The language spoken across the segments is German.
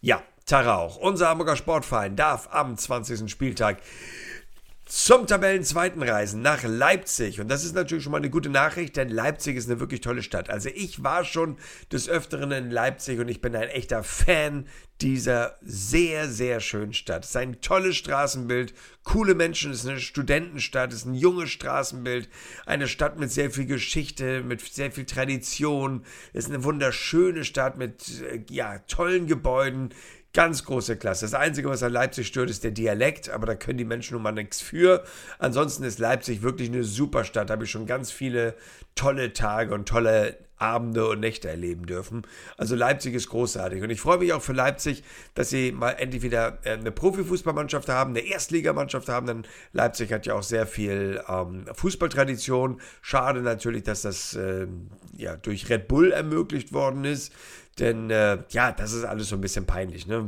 Ja, Tag auch. Unser Hamburger Sportverein darf am 20. Spieltag zum Tabellenzweiten reisen nach Leipzig. Und das ist natürlich schon mal eine gute Nachricht, denn Leipzig ist eine wirklich tolle Stadt. Also ich war schon des Öfteren in Leipzig und ich bin ein echter Fan dieser sehr, sehr schönen Stadt. Es ist ein tolles Straßenbild, coole Menschen, es ist eine Studentenstadt, es ist ein junges Straßenbild, eine Stadt mit sehr viel Geschichte, mit sehr viel Tradition. Es ist eine wunderschöne Stadt mit tollen Gebäuden. Ganz große Klasse. Das Einzige, was an Leipzig stört, ist der Dialekt, aber da können die Menschen nun mal nichts für. Ansonsten ist Leipzig wirklich eine super Stadt. Da habe ich schon ganz viele tolle Tage und tolle Abende und Nächte erleben dürfen. Also Leipzig ist großartig. Und ich freue mich auch für Leipzig, dass sie mal endlich wieder eine Profifußballmannschaft haben, eine Erstligamannschaft haben. Denn Leipzig hat ja auch sehr viel Fußballtradition. Schade natürlich, dass das durch Red Bull ermöglicht worden ist. Denn das ist alles so ein bisschen peinlich, ne?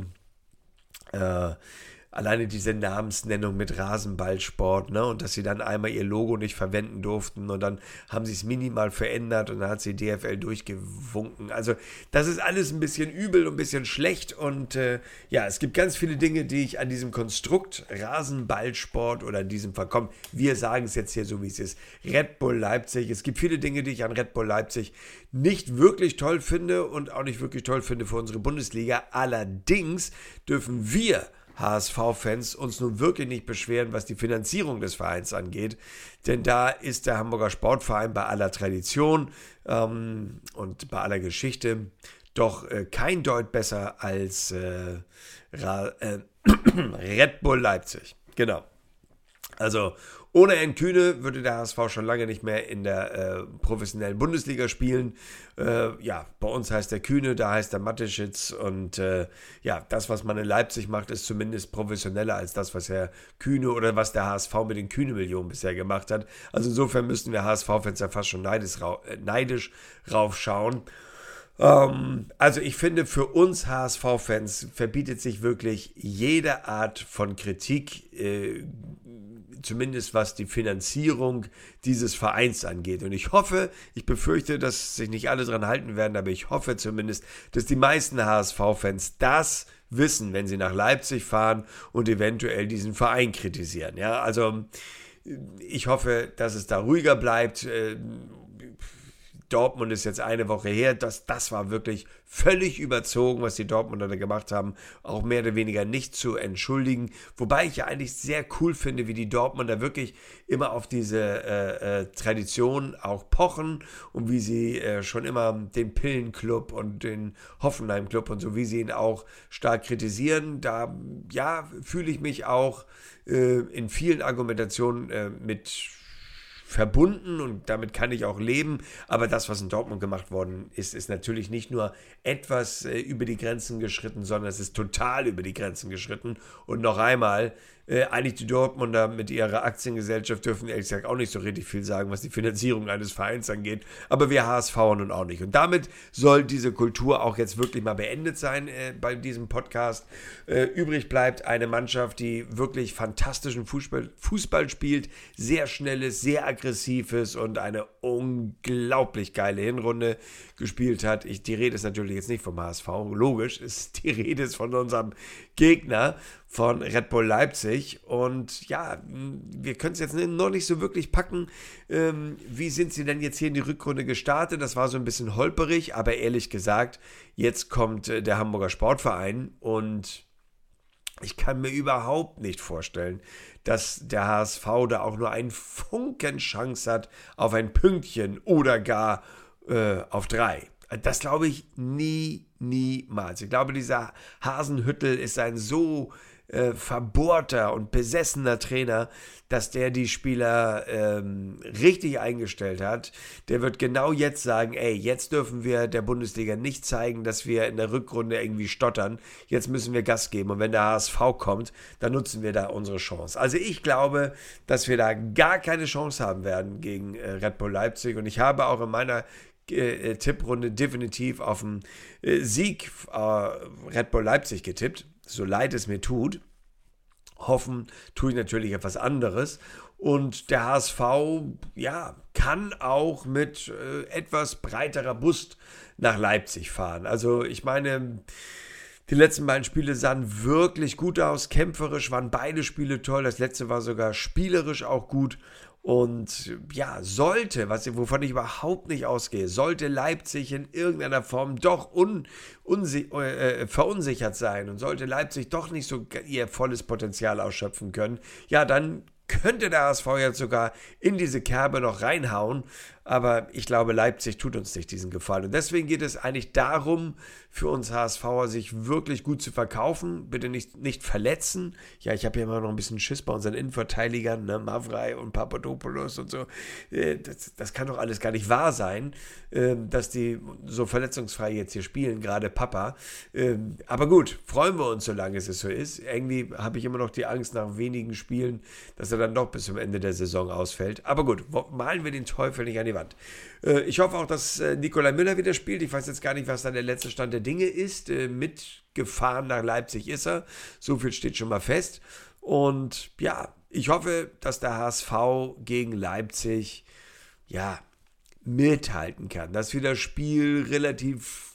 Alleine diese Namensnennung mit Rasenballsport, ne? Und dass sie dann einmal ihr Logo nicht verwenden durften und dann haben sie es minimal verändert und dann hat sie DFL durchgewunken. Also das ist alles ein bisschen übel und ein bisschen schlecht und es gibt ganz viele Dinge, die ich an diesem Konstrukt Rasenballsport oder in diesem Fall, wir sagen es jetzt hier so, wie es ist, Red Bull Leipzig. Es gibt viele Dinge, die ich an Red Bull Leipzig nicht wirklich toll finde und auch nicht wirklich toll finde für unsere Bundesliga. Allerdings dürfen wir HSV-Fans uns nun wirklich nicht beschweren, was die Finanzierung des Vereins angeht, denn da ist der Hamburger Sportverein bei aller Tradition und bei aller Geschichte doch kein Deut besser als Red Bull Leipzig. Genau. Also ohne Herrn Kühne würde der HSV schon lange nicht mehr in der professionellen Bundesliga spielen. Bei uns heißt der Kühne, da heißt der Mateschitz und das, was man in Leipzig macht, ist zumindest professioneller als das, was Herr Kühne oder was der HSV mit den Kühne-Millionen bisher gemacht hat. Also insofern müssten wir HSV-Fans ja fast schon neidisch raufschauen. Also ich finde, für uns HSV-Fans verbietet sich wirklich jede Art von Kritik, zumindest was die Finanzierung dieses Vereins angeht. Und ich befürchte, dass sich nicht alle dran halten werden, aber ich hoffe zumindest, dass die meisten HSV-Fans das wissen, wenn sie nach Leipzig fahren und eventuell diesen Verein kritisieren. Ja, also ich hoffe, dass es da ruhiger bleibt. Dortmund ist jetzt eine Woche her, das war wirklich völlig überzogen, was die Dortmunder da gemacht haben, auch mehr oder weniger nicht zu entschuldigen, wobei ich ja eigentlich sehr cool finde, wie die Dortmunder wirklich immer auf diese Tradition auch pochen und wie sie schon immer den Pillenclub und den Hoffenheim-Club und so, wie sie ihn auch stark kritisieren, da fühle ich mich auch in vielen Argumentationen mit verbunden und damit kann ich auch leben, aber das, was in Dortmund gemacht worden ist, ist natürlich nicht nur etwas über die Grenzen geschritten, sondern es ist total über die Grenzen geschritten und noch einmal, eigentlich die Dortmunder mit ihrer Aktiengesellschaft dürfen ehrlich gesagt auch nicht so richtig viel sagen, was die Finanzierung eines Vereins angeht, aber wir HSVer nun auch nicht und damit soll diese Kultur auch jetzt wirklich mal beendet sein bei diesem Podcast. Übrig bleibt eine Mannschaft, die wirklich fantastischen Fußball spielt, sehr schnelles, sehr aggressives und eine unglaublich geile Hinrunde gespielt hat. Die Rede ist natürlich jetzt nicht vom HSV, logisch, die Rede ist von unserem Gegner, von Red Bull Leipzig und wir können es jetzt noch nicht so wirklich packen. Wie sind sie denn jetzt hier in die Rückrunde gestartet? Das war so ein bisschen holperig, aber ehrlich gesagt, jetzt kommt der Hamburger Sportverein und ich kann mir überhaupt nicht vorstellen, dass der HSV da auch nur einen Funken Chance hat auf ein Pünktchen oder gar auf 3. Das glaube ich niemals. Ich glaube, dieser Hasenhüttl ist ein so verbohrter und besessener Trainer, dass der die Spieler richtig eingestellt hat. Der wird genau jetzt sagen, jetzt dürfen wir der Bundesliga nicht zeigen, dass wir in der Rückrunde irgendwie stottern. Jetzt müssen wir Gas geben und wenn der HSV kommt, dann nutzen wir da unsere Chance. Also ich glaube, dass wir da gar keine Chance haben werden gegen Red Bull Leipzig und ich habe auch in meiner Tipprunde definitiv auf den Sieg Red Bull Leipzig getippt, so leid es mir tut. Hoffen tue ich natürlich etwas anderes und der HSV kann auch mit etwas breiterer Brust nach Leipzig fahren. Also ich meine, Die letzten beiden Spiele sahen wirklich gut aus, kämpferisch waren beide Spiele toll. Das letzte war sogar spielerisch auch gut. Und ja, wovon ich überhaupt nicht ausgehe, sollte Leipzig in irgendeiner Form doch verunsichert sein und sollte Leipzig doch nicht so ihr volles Potenzial ausschöpfen können, ja, dann könnte der HSV jetzt sogar in diese Kerbe noch reinhauen. Aber ich glaube, Leipzig tut uns nicht diesen Gefallen. Und deswegen geht es eigentlich darum, für uns HSVer sich wirklich gut zu verkaufen. Bitte nicht verletzen. Ja, ich habe ja immer noch ein bisschen Schiss bei unseren Innenverteidigern, ne? Mavrei und Papadopoulos und so. Das kann doch alles gar nicht wahr sein, dass die so verletzungsfrei jetzt hier spielen, gerade Papa. Aber gut, freuen wir uns, solange es so ist. Irgendwie habe ich immer noch die Angst nach wenigen Spielen, dass er dann doch bis zum Ende der Saison ausfällt. Aber gut, malen wir den Teufel nicht an die Wand. Ich hoffe auch, dass Nikolai Müller wieder spielt. Ich weiß jetzt gar nicht, was dann der letzte Stand der Dinge ist. Mitgefahren nach Leipzig ist er. So viel steht schon mal fest. Und ja, ich hoffe, dass der HSV gegen Leipzig ja mithalten kann. Dass wir das Spiel relativ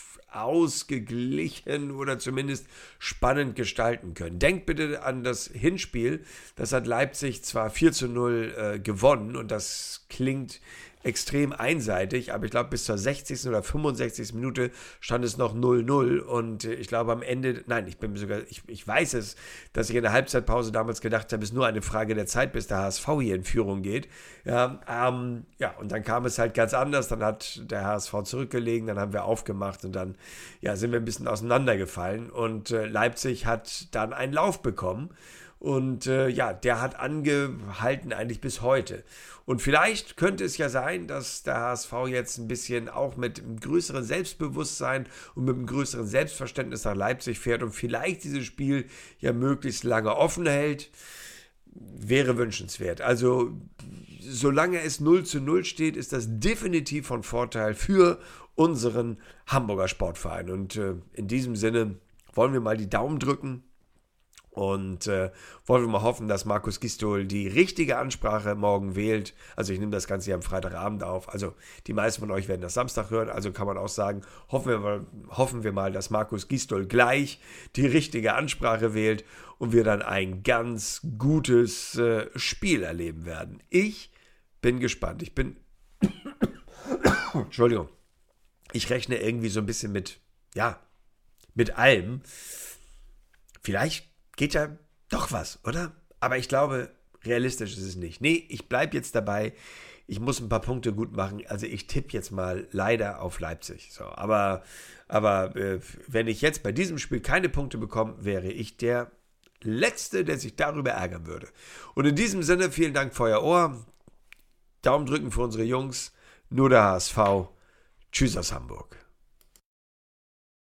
ausgeglichen oder zumindest spannend gestalten können. Denkt bitte an das Hinspiel. Das hat Leipzig zwar 4:0 gewonnen und das klingt extrem einseitig, aber ich glaube bis zur 60. oder 65. Minute stand es noch 0:0 und ich glaube am Ende, nein, ich weiß es, dass ich in der Halbzeitpause damals gedacht habe, es ist nur eine Frage der Zeit, bis der HSV hier in Führung geht. Ja, und dann kam es halt ganz anders, dann hat der HSV zurückgelegen, dann haben wir aufgemacht und dann sind wir ein bisschen auseinandergefallen und Leipzig hat dann einen Lauf bekommen. Und der hat angehalten eigentlich bis heute. Und vielleicht könnte es ja sein, dass der HSV jetzt ein bisschen auch mit einem größeren Selbstbewusstsein und mit einem größeren Selbstverständnis nach Leipzig fährt und vielleicht dieses Spiel ja möglichst lange offen hält. Wäre wünschenswert. Also solange es 0:0 steht, ist das definitiv von Vorteil für unseren Hamburger Sportverein. Und in diesem Sinne wollen wir mal die Daumen drücken. Und wollen wir mal hoffen, dass Markus Gisdol die richtige Ansprache morgen wählt. Also ich nehme das Ganze hier am Freitagabend auf. Also die meisten von euch werden das Samstag hören. Also kann man auch sagen, hoffen wir mal, dass Markus Gisdol gleich die richtige Ansprache wählt und wir dann ein ganz gutes Spiel erleben werden. Ich bin gespannt. Entschuldigung. Ich rechne irgendwie so ein bisschen mit allem. Vielleicht geht ja doch was, oder? Aber ich glaube, realistisch ist es nicht. Nee, ich bleibe jetzt dabei. Ich muss ein paar Punkte gut machen. Also ich tippe jetzt mal leider auf Leipzig. So, aber wenn ich jetzt bei diesem Spiel keine Punkte bekomme, wäre ich der Letzte, der sich darüber ärgern würde. Und in diesem Sinne, vielen Dank für euer Ohr. Daumen drücken für unsere Jungs. Nur der HSV. Tschüss aus Hamburg.